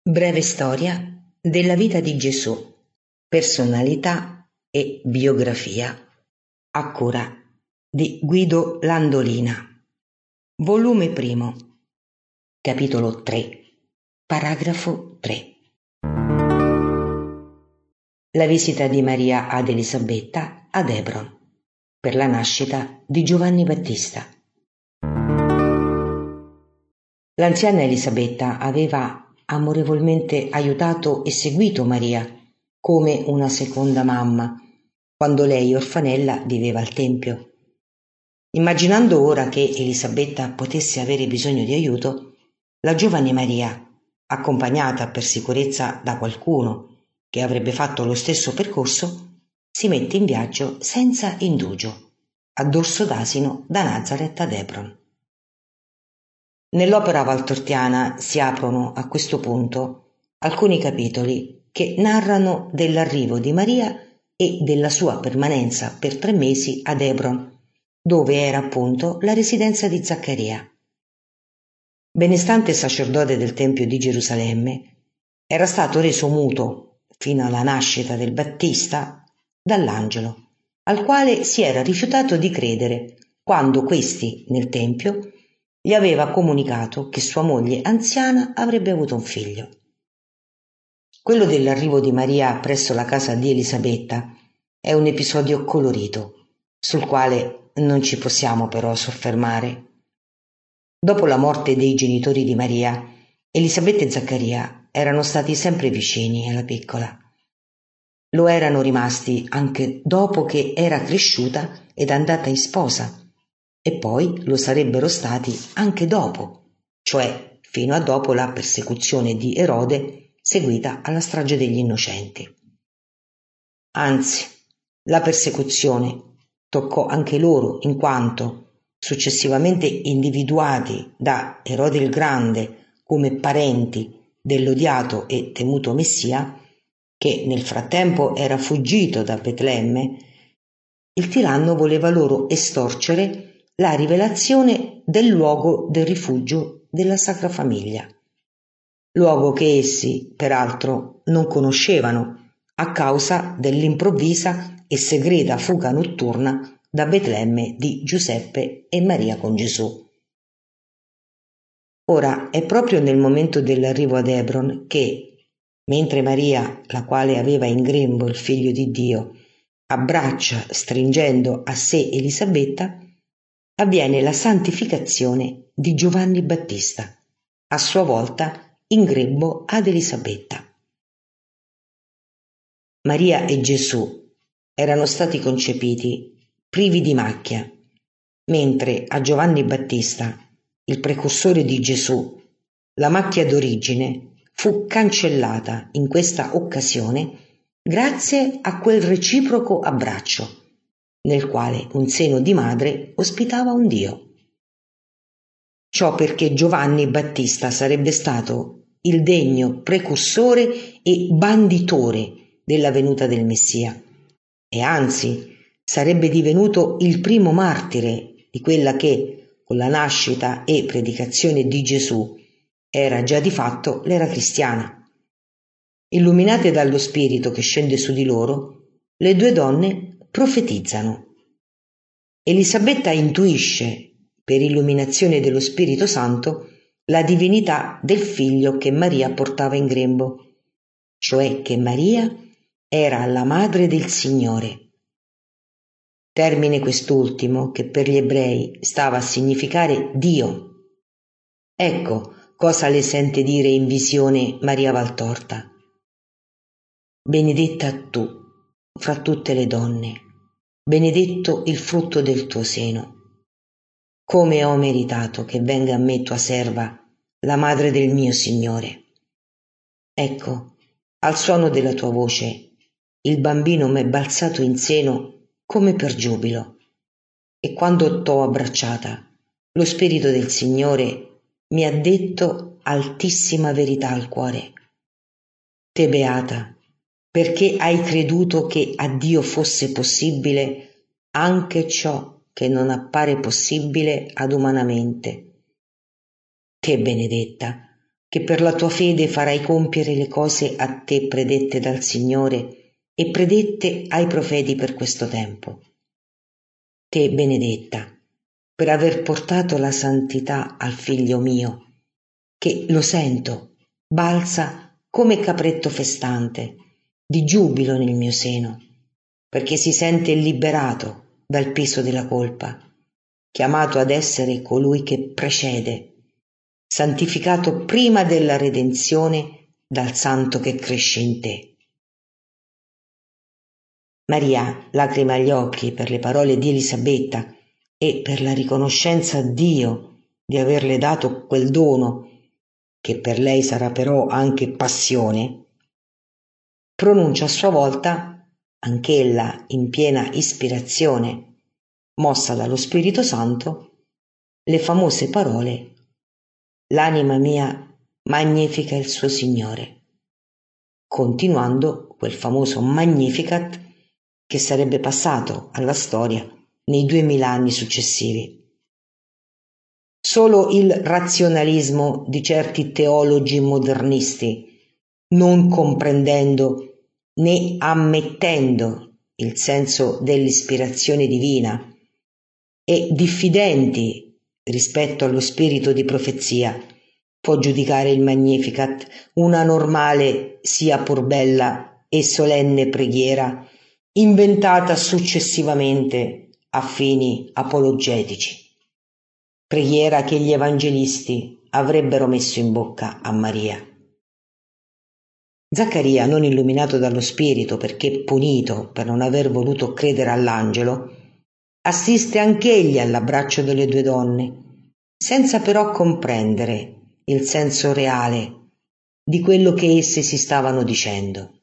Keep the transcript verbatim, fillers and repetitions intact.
Breve storia della vita di Gesù, personalità e biografia, a cura di Guido Landolina. Volume primo, capitolo tre, paragrafo tre. La visita di Maria ad Elisabetta ad Hebron per la nascita di Giovanni Battista. L'anziana Elisabetta aveva amorevolmente aiutato e seguito Maria come una seconda mamma quando lei, orfanella, viveva al Tempio. Immaginando ora che Elisabetta potesse avere bisogno di aiuto, la giovane Maria, accompagnata per sicurezza da qualcuno che avrebbe fatto lo stesso percorso, si mette in viaggio senza indugio, a dorso d'asino da Nazareth ad Hebron. Nell'opera valtortiana si aprono a questo punto alcuni capitoli che narrano dell'arrivo di Maria e della sua permanenza per tre mesi ad Hebron, dove era appunto la residenza di Zaccaria. Benestante sacerdote del Tempio di Gerusalemme, era stato reso muto fino alla nascita del Battista dall'angelo, al quale si era rifiutato di credere quando questi, nel Tempio, gli aveva comunicato che sua moglie anziana avrebbe avuto un figlio. Quello dell'arrivo di Maria presso la casa di Elisabetta è un episodio colorito, sul quale non ci possiamo però soffermare. Dopo la morte dei genitori di Maria, Elisabetta e Zaccaria erano stati sempre vicini alla piccola. Lo erano rimasti anche dopo che era cresciuta ed andata in sposa, e poi lo sarebbero stati anche dopo, cioè fino a dopo la persecuzione di Erode seguita alla strage degli innocenti. Anzi, la persecuzione toccò anche loro in quanto, successivamente individuati da Erode il Grande come parenti dell'odiato e temuto Messia, che nel frattempo era fuggito da Betlemme, il tiranno voleva loro estorcere la rivelazione del luogo del rifugio della Sacra Famiglia, luogo che essi, peraltro, non conoscevano a causa dell'improvvisa e segreta fuga notturna da Betlemme di Giuseppe e Maria con Gesù. Ora è proprio nel momento dell'arrivo ad Hebron che, mentre Maria, la quale aveva in grembo il figlio di Dio, abbraccia stringendo a sé Elisabetta, avviene la santificazione di Giovanni Battista, a sua volta in grembo ad Elisabetta. Maria e Gesù erano stati concepiti privi di macchia, mentre a Giovanni Battista, il precursore di Gesù, la macchia d'origine fu cancellata in questa occasione grazie a quel reciproco abbraccio, nel quale un seno di madre ospitava un Dio. Ciò perché Giovanni Battista sarebbe stato il degno precursore e banditore della venuta del Messia, e anzi sarebbe divenuto il primo martire di quella che, con la nascita e predicazione di Gesù, era già di fatto l'era cristiana. Illuminate dallo Spirito che scende su di loro, le due donne profetizzano. Elisabetta intuisce, per illuminazione dello Spirito Santo, la divinità del figlio che Maria portava in grembo, cioè che Maria era la madre del Signore. Termine quest'ultimo che per gli ebrei stava a significare Dio. Ecco cosa le sente dire in visione Maria Valtorta. Benedetta tu fra tutte le donne, benedetto il frutto del tuo seno. Come ho meritato che venga a me tua serva, la madre del mio Signore. Ecco, al suono della tua voce, il bambino m'è balzato in seno come per giubilo, e quando t'ho abbracciata, lo Spirito del Signore mi ha detto altissima verità al cuore. Te beata, perché hai creduto che a Dio fosse possibile anche ciò che non appare possibile ad umanamente. Te benedetta, che per la tua fede farai compiere le cose a te predette dal Signore e predette ai profeti per questo tempo. Te benedetta, per aver portato la santità al figlio mio, che, lo sento, balza come capretto festante, di giubilo nel mio seno, perché si sente liberato dal peso della colpa, chiamato ad essere colui che precede, santificato prima della redenzione dal santo che cresce in te. Maria, lacrime agli occhi per le parole di Elisabetta e per la riconoscenza a Dio di averle dato quel dono, che per lei sarà però anche passione, pronuncia a sua volta, anch'ella in piena ispirazione, mossa dallo Spirito Santo, le famose parole: «L'anima mia magnifica il suo Signore», continuando quel famoso Magnificat che sarebbe passato alla storia nei duemila anni successivi. Solo il razionalismo di certi teologi modernisti, non comprendendo né ammettendo il senso dell'ispirazione divina e diffidenti rispetto allo spirito di profezia, può giudicare il Magnificat una normale, sia pur bella e solenne preghiera inventata successivamente a fini apologetici. Preghiera che gli evangelisti avrebbero messo in bocca a Maria. Zaccaria, non illuminato dallo Spirito perché punito per non aver voluto credere all'angelo, assiste anch'egli all'abbraccio delle due donne, senza però comprendere il senso reale di quello che esse si stavano dicendo.